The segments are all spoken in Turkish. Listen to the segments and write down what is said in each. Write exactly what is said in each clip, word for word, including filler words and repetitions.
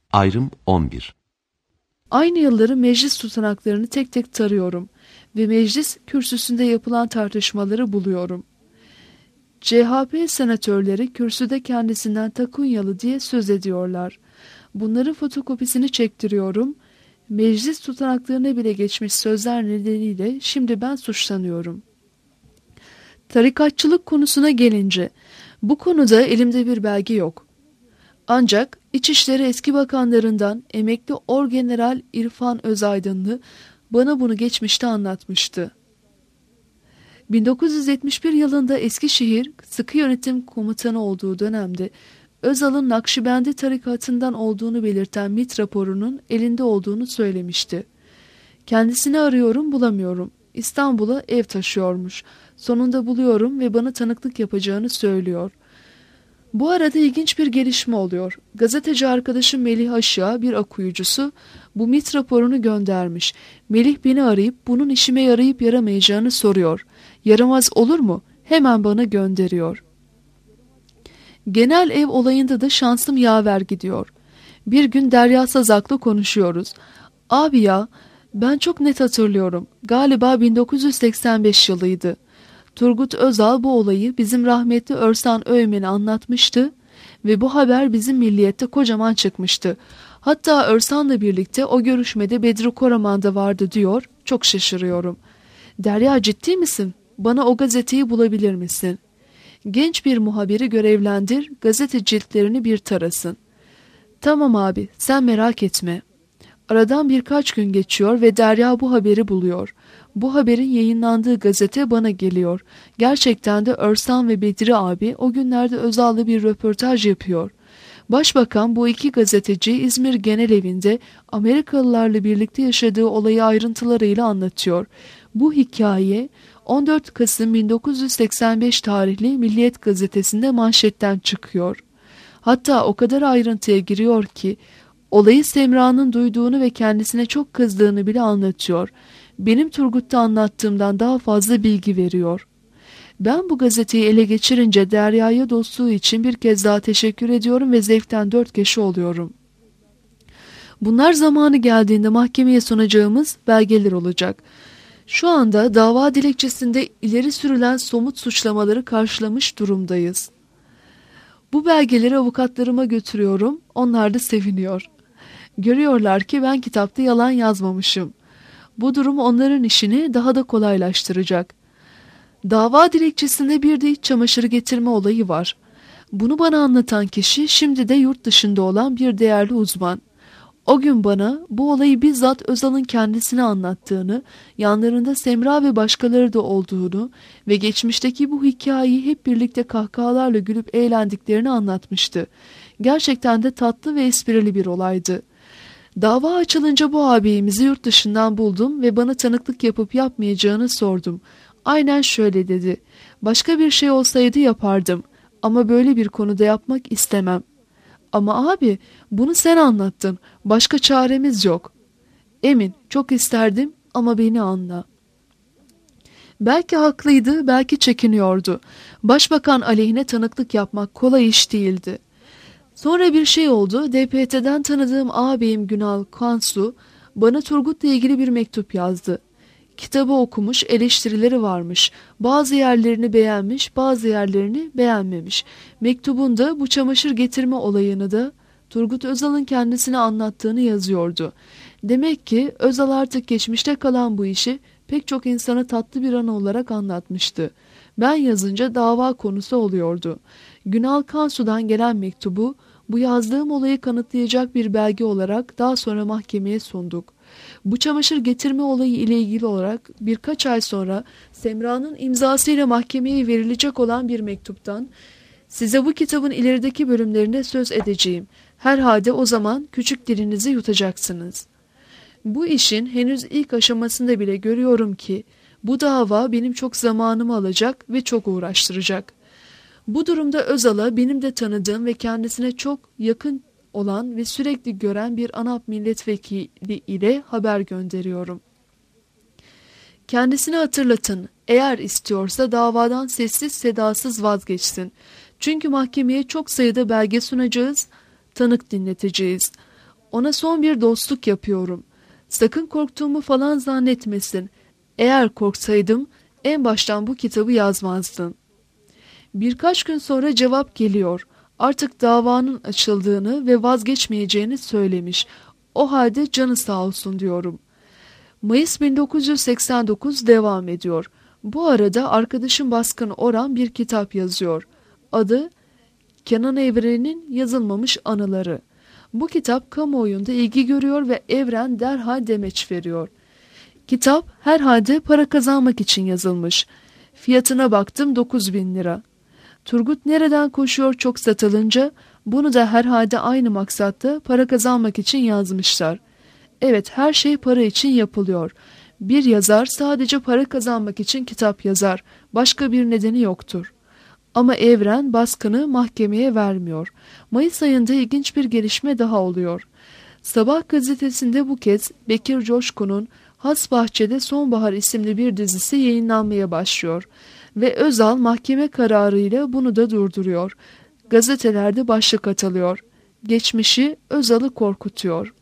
Ayrım on bir. Aynı yılları meclis tutanaklarını tek tek tarıyorum ve meclis kürsüsünde yapılan tartışmaları buluyorum. C H P senatörleri kürsüde kendisinden takunyalı diye söz ediyorlar. Bunların fotokopisini çektiriyorum. Meclis tutanaklarına bile geçmiş sözler nedeniyle şimdi ben suçlanıyorum. Tarikatçılık konusuna gelince, bu konuda elimde bir belge yok. Ancak İçişleri eski bakanlarından emekli Orgeneral İrfan Özaydınlı bana bunu geçmişte anlatmıştı. bin dokuz yüz yetmiş bir yılında Eskişehir Sıkı Yönetim Komutanı olduğu dönemde Özal'ın Nakşibendi tarikatından olduğunu belirten M İ T raporunun elinde olduğunu söylemişti. Kendisini arıyorum, bulamıyorum. İstanbul'a ev taşıyormuş. Sonunda buluyorum ve bana tanıklık yapacağını söylüyor. Bu arada ilginç bir gelişme oluyor. Gazeteci arkadaşım Melih Aşık'a, bir okuyucusu, bu M İ T raporunu göndermiş. Melih beni arayıp bunun işime yarayıp yaramayacağını soruyor. Yaramaz olur mu? Hemen bana gönderiyor. Genel ev olayında da şansım yaver gidiyor. Bir gün Derya Sazak'la konuşuyoruz. Abi ya, ben çok net hatırlıyorum. Galiba bin dokuz yüz seksen beş yılıydı. Turgut Özal bu olayı bizim rahmetli Örsan Öğmen'e anlatmıştı ve bu haber bizim Milliyet'te kocaman çıkmıştı. Hatta Örsan'la birlikte o görüşmede Bedri Koraman da vardı diyor. Çok şaşırıyorum. Derya, ciddi misin? Bana o gazeteyi bulabilir misin? Genç bir muhabiri görevlendir, gazete ciltlerini bir tarasın. Tamam abi, sen merak etme. Aradan birkaç gün geçiyor ve Derya bu haberi buluyor. Bu haberin yayınlandığı gazete bana geliyor. Gerçekten de Örsan ve Bedri abi o günlerde Özal'la bir röportaj yapıyor. Başbakan bu iki gazeteci İzmir Genel Evi'nde Amerikalılarla birlikte yaşadığı olayı ayrıntılarıyla anlatıyor. Bu hikaye on dört Kasım bin dokuz yüz seksen beş tarihli Milliyet gazetesinde manşetten çıkıyor. Hatta o kadar ayrıntıya giriyor ki olayı Semra'nın duyduğunu ve kendisine çok kızdığını bile anlatıyor. Benim Turgut'ta anlattığımdan daha fazla bilgi veriyor. Ben bu gazeteyi ele geçirince Derya'ya dostluğu için bir kez daha teşekkür ediyorum ve zevkten dört köşe oluyorum. Bunlar zamanı geldiğinde mahkemeye sunacağımız belgeler olacak. Şu anda dava dilekçesinde ileri sürülen somut suçlamaları karşılamış durumdayız. Bu belgeleri avukatlarıma götürüyorum, onlar da seviniyor. Görüyorlar ki ben kitapta yalan yazmamışım. Bu durum onların işini daha da kolaylaştıracak. Dava dilekçesinde bir de iç çamaşırı getirme olayı var. Bunu bana anlatan kişi şimdi de yurt dışında olan bir değerli uzman. O gün bana bu olayı bizzat Özal'ın kendisine anlattığını, yanlarında Semra ve başkaları da olduğunu ve geçmişteki bu hikayeyi hep birlikte kahkahalarla gülüp eğlendiklerini anlatmıştı. Gerçekten de tatlı ve esprili bir olaydı. Dava açılınca bu ağabeyimizi yurt dışından buldum ve bana tanıklık yapıp yapmayacağını sordum. Aynen şöyle dedi. Başka bir şey olsaydı yapardım ama böyle bir konuda yapmak istemem. Ama abi, bunu sen anlattın. Başka çaremiz yok. Emin, çok isterdim ama beni anla. Belki haklıydı, belki çekiniyordu. Başbakan aleyhine tanıklık yapmak kolay iş değildi. Sonra bir şey oldu. D P T'den tanıdığım ağabeyim Günal Kansu bana Turgut'la ilgili bir mektup yazdı. Kitabı okumuş, eleştirileri varmış. Bazı yerlerini beğenmiş, bazı yerlerini beğenmemiş. Mektubunda bu çamaşır getirme olayını da Turgut Özal'ın kendisine anlattığını yazıyordu. Demek ki Özal artık geçmişte kalan bu işi pek çok insana tatlı bir anı olarak anlatmıştı. Ben yazınca dava konusu oluyordu. Günal Kansu'dan gelen mektubu bu yazdığım olayı kanıtlayacak bir belge olarak daha sonra mahkemeye sunduk. Bu çamaşır getirme olayı ile ilgili olarak birkaç ay sonra Semra'nın imzasıyla mahkemeye verilecek olan bir mektuptan size bu kitabın ilerideki bölümlerinde söz edeceğim. Herhalde o zaman küçük dilinizi yutacaksınız. Bu işin henüz ilk aşamasında bile görüyorum ki bu dava benim çok zamanımı alacak ve çok uğraştıracak. Bu durumda Özal'a benim de tanıdığım ve kendisine çok yakın olan ve sürekli gören bir ANAP milletvekili ile haber gönderiyorum. Kendisine hatırlatın, eğer istiyorsa davadan sessiz sedasız vazgeçsin. Çünkü mahkemeye çok sayıda belge sunacağız, tanık dinleteceğiz. Ona son bir dostluk yapıyorum. Sakın korktuğumu falan zannetmesin. Eğer korksaydım en baştan bu kitabı yazmazdın. Birkaç gün sonra cevap geliyor. Artık davanın açıldığını ve vazgeçmeyeceğini söylemiş. O halde canı sağ olsun diyorum. Mayıs bin dokuz yüz seksen dokuz devam ediyor. Bu arada arkadaşım Baskın Oran bir kitap yazıyor. Adı Kenan Evren'in Yazılmamış Anıları. Bu kitap kamuoyunda ilgi görüyor ve Evren derhal demeç veriyor. Kitap herhalde para kazanmak için yazılmış. Fiyatına baktım dokuz bin lira. Turgut Nereden Koşuyor çok satılınca bunu da herhalde aynı maksatta para kazanmak için yazmışlar. Evet, her şey para için yapılıyor. Bir yazar sadece para kazanmak için kitap yazar. Başka bir nedeni yoktur. Ama Evren Baskın'ı mahkemeye vermiyor. Mayıs ayında ilginç bir gelişme daha oluyor. Sabah gazetesinde bu kez Bekir Coşkun'un Hasbahçe'de Sonbahar isimli bir dizisi yayınlanmaya başlıyor. Ve Özal mahkeme kararıyla bunu da durduruyor. Gazetelerde başlık atılıyor. Geçmişi Özal'ı korkutuyor.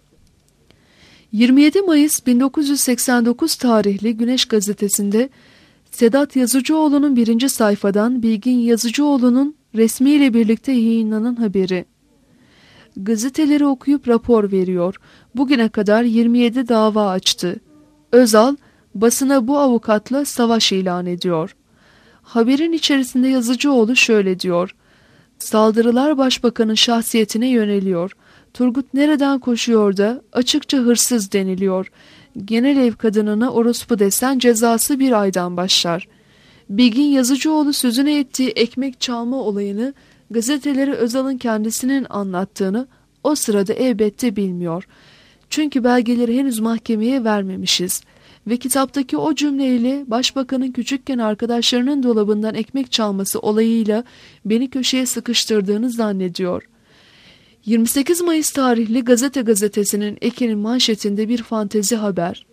yirmi yedi Mayıs bin dokuz yüz seksen dokuz tarihli Güneş gazetesinde Sedat Yazıcıoğlu'nun birinci sayfadan Bilgin Yazıcıoğlu'nun resmiyle birlikte yayınlanan haberi. Gazeteleri okuyup rapor veriyor. Bugüne kadar yirmi yedi dava açtı. Özal basına bu avukatla savaş ilan ediyor. Haberin içerisinde Yazıcıoğlu şöyle diyor. Saldırılar başbakanın şahsiyetine yöneliyor. Turgut Nereden Koşuyor da açıkça hırsız deniliyor. Genel ev kadınına orospu desen cezası bir aydan başlar. Bilgin Yazıcıoğlu sözüne ettiği ekmek çalma olayını gazeteleri Özal'ın kendisinin anlattığını o sırada elbette bilmiyor. Çünkü belgeleri henüz mahkemeye vermemişiz. Ve kitaptaki o cümleyle başbakanın küçükken arkadaşlarının dolabından ekmek çalması olayıyla beni köşeye sıkıştırdığını zannediyor. yirmi sekiz Mayıs tarihli Gazete gazetesinin Ekin'in manşetinde bir fantezi haber.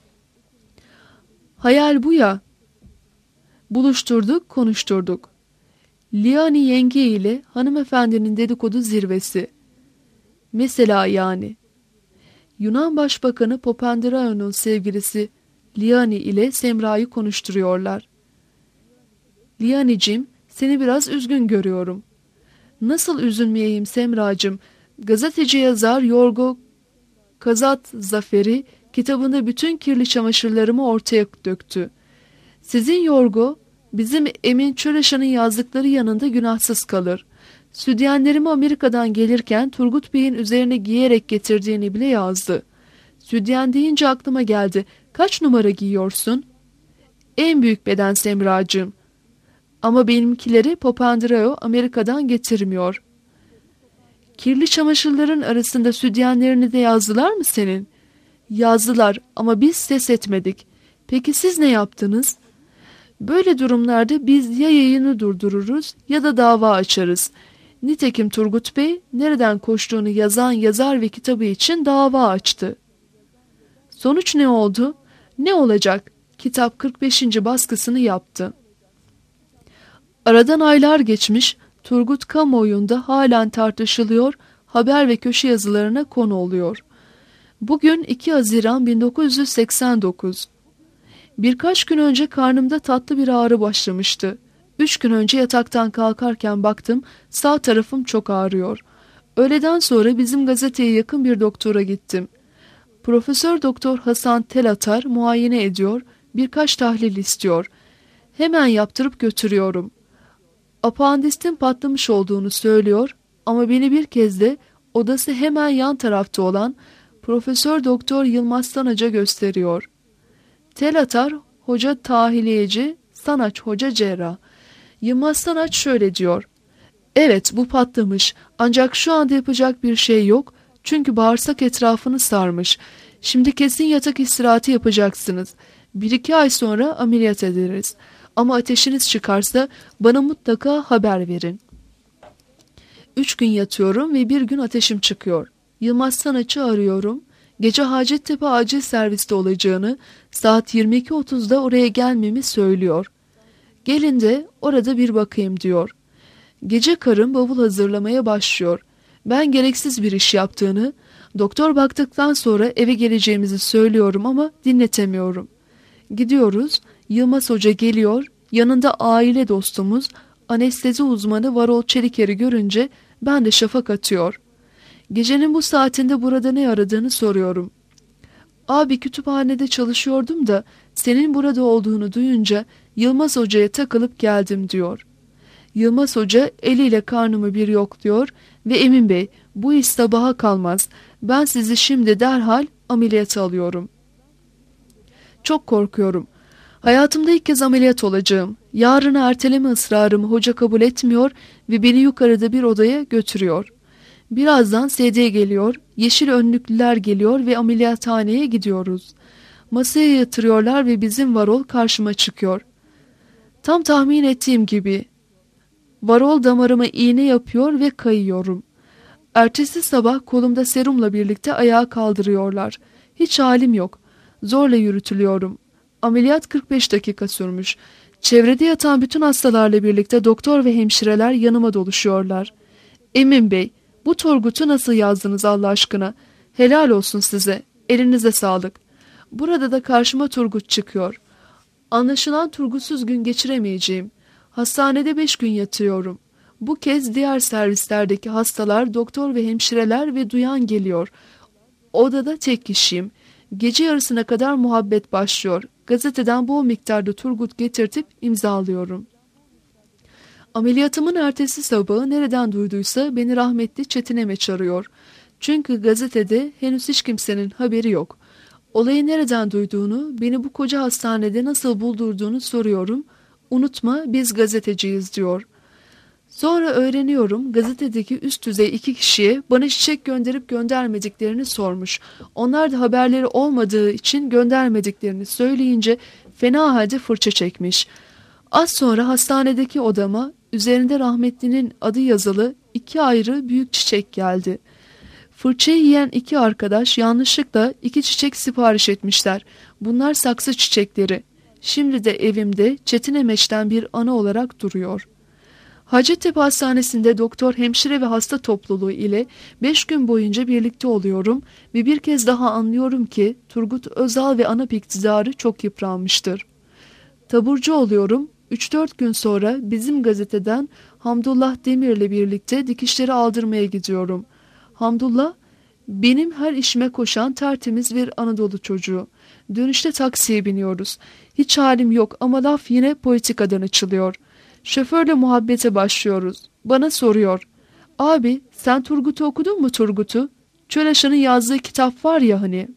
Hayal bu ya. Buluşturduk, konuşturduk. Liani yenge ile hanımefendinin dedikodu zirvesi. Mesela yani. Yunan Başbakanı Papandreou'nun sevgilisi Liani ile Semra'yı konuşturuyorlar. Liani'cim, seni biraz üzgün görüyorum. Nasıl üzülmeyeyim Semra'cığım? Gazeteci yazar Yorgo Kazat-Zaferi kitabında bütün kirli çamaşırlarımı ortaya döktü. Sizin Yorgo, bizim Emin Çöreşan'ın yazdıkları yanında günahsız kalır. Südyenlerimi Amerika'dan gelirken Turgut Bey'in üzerine giyerek getirdiğini bile yazdı. Südyen deyince aklıma geldi. Kaç numara giyiyorsun? En büyük beden Semracığım. Ama benimkileri Papandreou Amerika'dan getirmiyor. Kirli çamaşırların arasında südyenlerini de yazdılar mı senin? Yazdılar ama biz ses etmedik. Peki siz ne yaptınız? Böyle durumlarda biz ya yayını durdururuz ya da dava açarız. Nitekim Turgut Bey nereden koştuğunu yazan yazar ve kitabı için dava açtı. Sonuç ne oldu? Ne olacak? Kitap kırk beşinci baskısını yaptı. Aradan aylar geçmiş, Turgut kamuoyunda halen tartışılıyor, haber ve köşe yazılarına konu oluyor. Bugün iki Haziran bin dokuz yüz seksen dokuz. Birkaç gün önce karnımda tatlı bir ağrı başlamıştı. Üç gün önce yataktan kalkarken baktım, sağ tarafım çok ağrıyor. Öğleden sonra bizim gazeteye yakın bir doktora gittim. Profesör Doktor Hasan Telatar muayene ediyor, birkaç tahlil istiyor. Hemen yaptırıp götürüyorum. Apandistin patlamış olduğunu söylüyor ama beni bir kez de odası hemen yan tarafta olan Profesör Doktor Yılmaz Sanaç'a gösteriyor. Telatar hoca tahiliyeci, Sanaç hoca cerrah. Yılmaz Sanaç şöyle diyor. Evet, bu patlamış ancak şu anda yapacak bir şey yok çünkü bağırsak etrafını sarmış. Şimdi kesin yatak istirahati yapacaksınız. Bir iki ay sonra ameliyat ederiz. Ama ateşiniz çıkarsa bana mutlaka haber verin. Üç gün yatıyorum ve bir gün ateşim çıkıyor. Yılmaz Sanaç'ı arıyorum. Gece Hacettepe acil serviste olacağını, saat yirmi iki otuzda oraya gelmemi söylüyor. Gelin de orada bir bakayım diyor. Gece karım bavul hazırlamaya başlıyor. Ben gereksiz bir iş yaptığını, Doktor baktıktan sonra eve geleceğimizi söylüyorum ama dinletemiyorum. Gidiyoruz. Yılmaz Hoca geliyor. Yanında aile dostumuz, anestezi uzmanı Varol Çeliker'i görünce ben de şafak atıyor. Gecenin bu saatinde burada ne aradığını soruyorum. Abi kütüphanede çalışıyordum da senin burada olduğunu duyunca Yılmaz Hoca'ya takılıp geldim diyor. Yılmaz Hoca eliyle karnımı bir yokluyor ve Emin Bey bu iş sabaha kalmaz. Ben sizi şimdi derhal ameliyata alıyorum. Çok korkuyorum. Hayatımda ilk kez ameliyat olacağım. Yarını erteleme ısrarımı hoca kabul etmiyor ve beni yukarıda bir odaya götürüyor. Birazdan S D geliyor, yeşil önlüklüler geliyor ve ameliyathaneye gidiyoruz. Masaya yatırıyorlar ve bizim Varol karşıma çıkıyor. Tam tahmin ettiğim gibi. Varol damarıma iğne yapıyor ve kayıyorum. Ertesi sabah kolumda serumla birlikte ayağa kaldırıyorlar. Hiç halim yok. Zorla yürütülüyorum. Ameliyat kırk beş dakika sürmüş. Çevrede yatan bütün hastalarla birlikte doktor ve hemşireler yanıma doluşuyorlar. Emin Bey, bu Turgut'u nasıl yazdınız Allah aşkına? Helal olsun size. Elinize sağlık. Burada da karşıma Turgut çıkıyor. Anlaşılan Turgut'suz gün geçiremeyeceğim. Hastanede beş gün yatıyorum. Bu kez diğer servislerdeki hastalar, doktor ve hemşireler ve duyan geliyor. Odada tek kişiyim. Gece yarısına kadar muhabbet başlıyor. Gazeteden bol miktarda Turgut getirtip imzalıyorum. Ameliyatımın ertesi sabahı nereden duyduysa beni rahmetli Çetin Emeç arıyor. Çünkü gazetede henüz hiç kimsenin haberi yok. Olayı nereden duyduğunu, beni bu koca hastanede nasıl buldurduğunu soruyorum. Unutma biz gazeteciyiz diyor. Sonra öğreniyorum gazetedeki üst düzey iki kişiye bana çiçek gönderip göndermediklerini sormuş. Onlar da haberleri olmadığı için göndermediklerini söyleyince fena halde fırça çekmiş. Az sonra hastanedeki odama üzerinde rahmetlinin adı yazılı iki ayrı büyük çiçek geldi. Fırçayı yiyen iki arkadaş yanlışlıkla iki çiçek sipariş etmişler. Bunlar saksı çiçekleri. Şimdi de evimde Çetin Emeç'ten bir anı olarak duruyor. Hacettepe Hastanesi'nde doktor, hemşire ve hasta topluluğu ile beş gün boyunca birlikte oluyorum ve bir kez daha anlıyorum ki Turgut Özal ve ANAP iktidarı çok yıpranmıştır. Taburcu oluyorum. üç dört gün sonra bizim gazeteden Hamdullah Demir'le birlikte dikişleri aldırmaya gidiyorum. Hamdullah benim her işime koşan tertemiz bir Anadolu çocuğu. Dönüşte taksiye biniyoruz. Hiç halim yok ama laf yine politikadan açılıyor. Şoförle muhabbete başlıyoruz. Bana soruyor. Abi sen Turgut'u okudun mu Turgut'u? Çölaşan'ın yazdığı kitap var ya hani.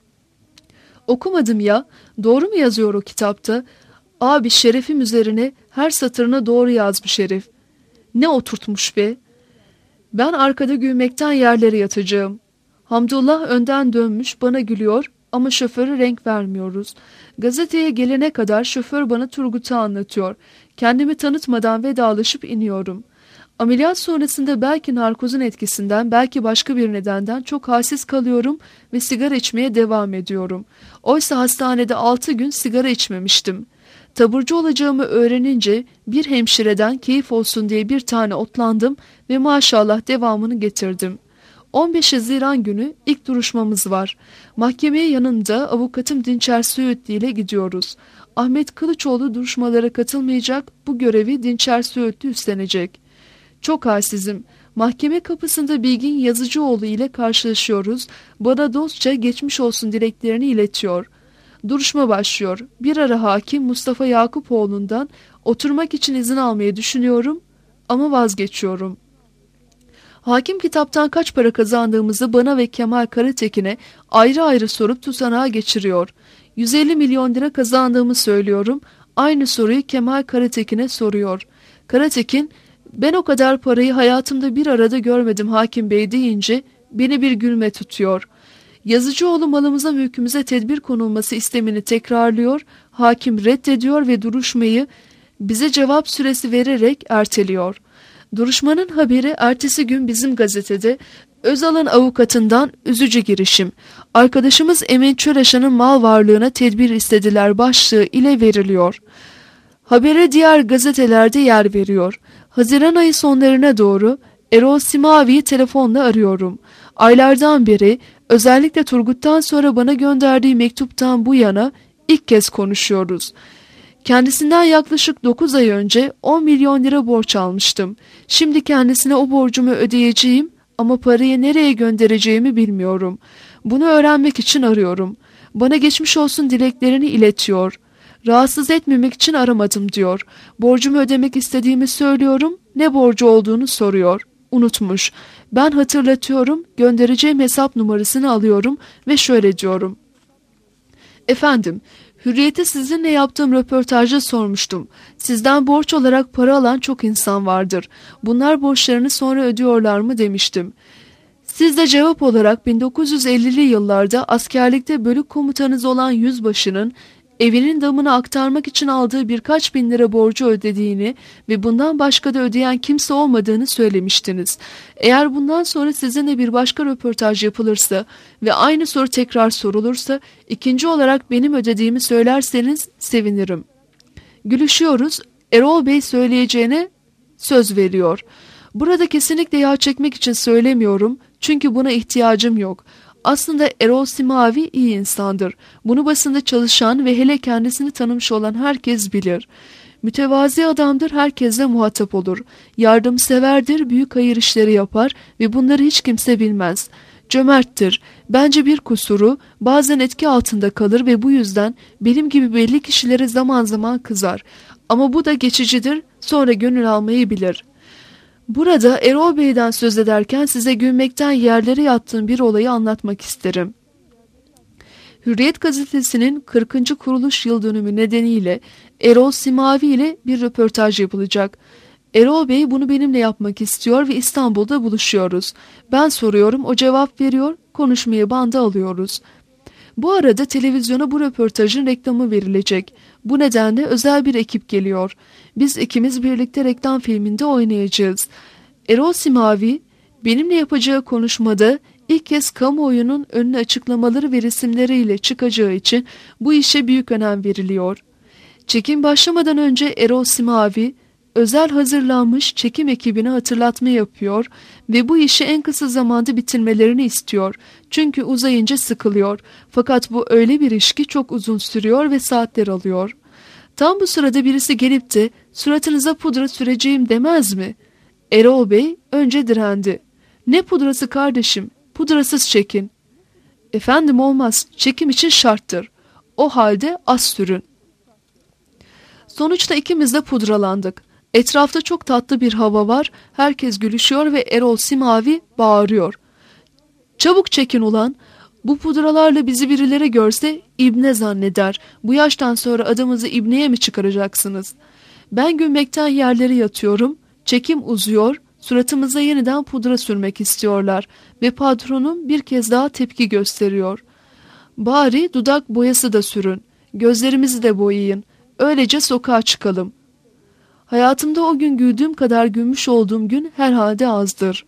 Okumadım ya. Doğru mu yazıyor o kitapta? Abi şerefim üzerine her satırına doğru yazmış herif. Ne oturtmuş be. Ben arkada gülmekten yerlere yatacağım. Hamdullah önden dönmüş bana gülüyor ama şoföre renk vermiyoruz. Gazeteye gelene kadar şoför bana Turgut'u anlatıyor. Kendimi tanıtmadan vedalaşıp iniyorum. Ameliyat sonrasında belki narkozun etkisinden, belki başka bir nedenden çok halsiz kalıyorum ve sigara içmeye devam ediyorum. Oysa hastanede altı gün sigara içmemiştim. Taburcu olacağımı öğrenince bir hemşireden keyif olsun diye bir tane otlandım ve maşallah devamını getirdim. on beş Haziran günü ilk duruşmamız var. Mahkemeye yanında avukatım Dinçer Söğütlü ile gidiyoruz. Ahmet Kılıçoğlu duruşmalara katılmayacak, bu görevi Dinçer Söğütlü üstlenecek. Çok halsizim. Mahkeme kapısında Bilgin Yazıcıoğlu ile karşılaşıyoruz. Bana dostça geçmiş olsun dileklerini iletiyor. Duruşma başlıyor. Bir ara hakim Mustafa Yakupoğlu'ndan oturmak için izin almayı düşünüyorum ama vazgeçiyorum. Hakim kitaptan kaç para kazandığımızı bana ve Kemal Karatekin'e ayrı ayrı sorup tutanağa geçiriyor. yüz elli milyon lira kazandığımı söylüyorum. Aynı soruyu Kemal Karatekin'e soruyor. Karatekin, ben o kadar parayı hayatımda bir arada görmedim hakim bey deyince beni bir gülme tutuyor. Yazıcıoğlu malımıza mülkümüze tedbir konulması istemini tekrarlıyor. Hakim reddediyor ve duruşmayı bize cevap süresi vererek erteliyor. Duruşmanın haberi ertesi gün bizim gazetede Özal'ın avukatından üzücü girişim. Arkadaşımız Emin Çölaşan'ın mal varlığına tedbir istediler başlığı ile veriliyor. Habere diğer gazetelerde yer veriyor. Haziran ayı sonlarına doğru Erol Simavi'yi telefonla arıyorum. Aylardan beri Özellikle Turgut'tan sonra bana gönderdiği mektuptan bu yana ilk kez konuşuyoruz. Kendisinden yaklaşık dokuz ay önce on milyon lira borç almıştım. Şimdi kendisine o borcumu ödeyeceğim ama parayı nereye göndereceğimi bilmiyorum. Bunu öğrenmek için arıyorum. Bana geçmiş olsun dileklerini iletiyor. Rahatsız etmemek için aramadım diyor. Borcumu ödemek istediğimi söylüyorum. Ne borcu olduğunu soruyor. Unutmuş. Ben hatırlatıyorum. Göndereceğim hesap numarasını alıyorum ve şöyle diyorum. Efendim, Hürriyet'e sizinle yaptığım röportajda sormuştum. Sizden borç olarak para alan çok insan vardır. Bunlar borçlarını sonra ödüyorlar mı demiştim. Siz de cevap olarak bin dokuz yüz ellili yıllarda askerlikte bölük komutanınız olan yüzbaşının evinin damını aktarmak için aldığı birkaç bin lira borcu ödediğini ve bundan başka da ödeyen kimse olmadığını söylemiştiniz. Eğer bundan sonra sizinle bir başka röportaj yapılırsa ve aynı soru tekrar sorulursa ikinci olarak benim ödediğimi söylerseniz sevinirim. Gülüşüyoruz. Erol Bey söyleyeceğine söz veriyor. Burada kesinlikle yağ çekmek için söylemiyorum çünkü buna ihtiyacım yok. Aslında Erol Simavi iyi insandır. Bunu basında çalışan ve hele kendisini tanımış olan herkes bilir. Mütevazi adamdır, herkesle muhatap olur. Yardımseverdir, büyük hayır işleri yapar ve bunları hiç kimse bilmez. Cömerttir. Bence bir kusuru, bazen etki altında kalır ve bu yüzden benim gibi belli kişilere zaman zaman kızar. Ama bu da geçicidir, sonra gönül almayı bilir. Burada Erol Bey'den söz ederken size gülmekten yerlere yattığım bir olayı anlatmak isterim. Hürriyet gazetesinin kırkıncı kuruluş yıl dönümü nedeniyle Erol Simavi ile bir röportaj yapılacak. Erol Bey bunu benimle yapmak istiyor ve İstanbul'da buluşuyoruz. Ben soruyorum, o cevap veriyor, konuşmayı banda alıyoruz. Bu arada televizyona bu röportajın reklamı verilecek. Bu nedenle özel bir ekip geliyor. Biz ikimiz birlikte reklam filminde oynayacağız. Erol Simavi benimle yapacağı konuşmada ilk kez kamuoyunun önüne açıklamaları ve resimleriyle çıkacağı için bu işe büyük önem veriliyor. Çekim başlamadan önce Erol Simavi özel hazırlanmış çekim ekibine hatırlatma yapıyor ve bu işi en kısa zamanda bitirmelerini istiyor. Çünkü uzayınca sıkılıyor. Fakat bu öyle bir iş ki çok uzun sürüyor ve saatler alıyor. Tam bu sırada birisi gelip de suratınıza pudra süreceğim demez mi? Erol Bey önce direndi. Ne pudrası kardeşim? Pudrasız çekin. Efendim olmaz. Çekim için şarttır. O halde az sürün. Sonuçta ikimiz de pudralandık. Etrafta çok tatlı bir hava var. Herkes gülüşüyor ve Erol Simavi bağırıyor. Çabuk çekin ulan. Bu pudralarla bizi birileri görse ibne zanneder. Bu yaştan sonra adımızı ibneye mi çıkaracaksınız? Ben gülmekten yerlere yatıyorum. Çekim uzuyor. Suratımıza yeniden pudra sürmek istiyorlar. Ve patronum bir kez daha tepki gösteriyor. Bari dudak boyası da sürün. Gözlerimizi de boyayın. Öylece sokağa çıkalım. Hayatımda o gün güldüğüm kadar gülmüş olduğum gün herhalde azdır.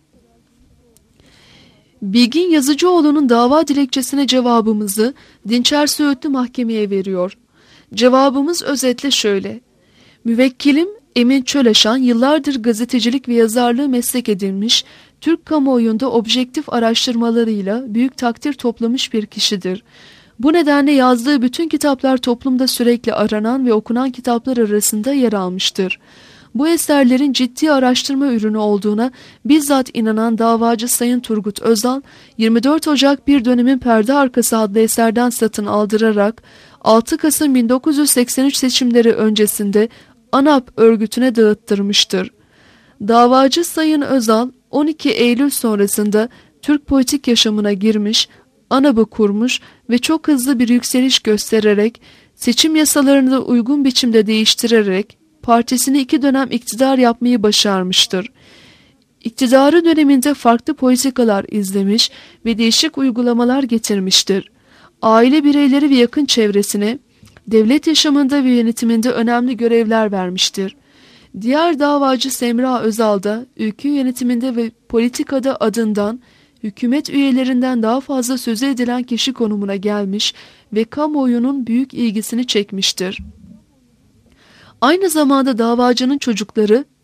Bilgin Yazıcıoğlu'nun dava dilekçesine cevabımızı Dinçer Söğütlü mahkemeye veriyor. Cevabımız özetle şöyle. Müvekkilim Emin Çöleşan yıllardır gazetecilik ve yazarlığı meslek edinmiş, Türk kamuoyunda objektif araştırmalarıyla büyük takdir toplamış bir kişidir. Bu nedenle yazdığı bütün kitaplar toplumda sürekli aranan ve okunan kitaplar arasında yer almıştır. Bu eserlerin ciddi araştırma ürünü olduğuna bizzat inanan davacı Sayın Turgut Özal, yirmi dört Ocak Bir Dönemin Perde Arkası adlı eserden satın aldırarak altı Kasım bin dokuz yüz seksen üç seçimleri öncesinde ANAP örgütüne dağıttırmıştır. Davacı Sayın Özal, on iki Eylül sonrasında Türk politik yaşamına girmiş, ANAP'ı kurmuş ve çok hızlı bir yükseliş göstererek, seçim yasalarını da uygun biçimde değiştirerek, partisini iki dönem iktidar yapmayı başarmıştır. İktidarı döneminde farklı politikalar izlemiş ve değişik uygulamalar getirmiştir. Aile bireyleri ve yakın çevresine, devlet yaşamında ve yönetiminde önemli görevler vermiştir. Diğer davacı Semra Özal da ülke yönetiminde ve politikada adından, hükümet üyelerinden daha fazla söz edilen kişi konumuna gelmiş ve kamuoyunun büyük ilgisini çekmiştir. Aynı zamanda davacının çocukları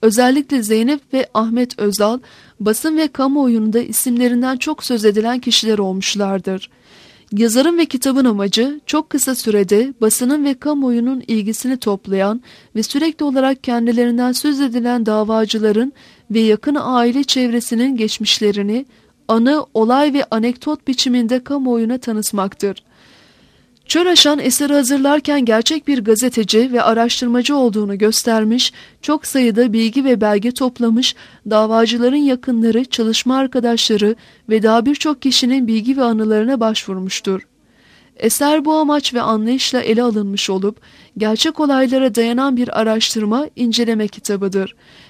Özellikle Zeynep ve Ahmet Özal, basın ve kamuoyunda isimlerinden çok söz edilen kişiler olmuşlardır. Yazarın ve kitabın amacı çok kısa sürede basının ve kamuoyunun ilgisini toplayan ve sürekli olarak kendilerinden söz edilen davacıların ve yakın aile çevresinin geçmişlerini anı, olay ve anekdot biçiminde kamuoyuna tanıtmaktır. Çöraşan eseri hazırlarken gerçek bir gazeteci ve araştırmacı olduğunu göstermiş, çok sayıda bilgi ve belge toplamış, davacıların yakınları, çalışma arkadaşları ve daha birçok kişinin bilgi ve anılarına başvurmuştur. Eser bu amaç ve anlayışla ele alınmış olup, gerçek olaylara dayanan bir araştırma, inceleme kitabıdır.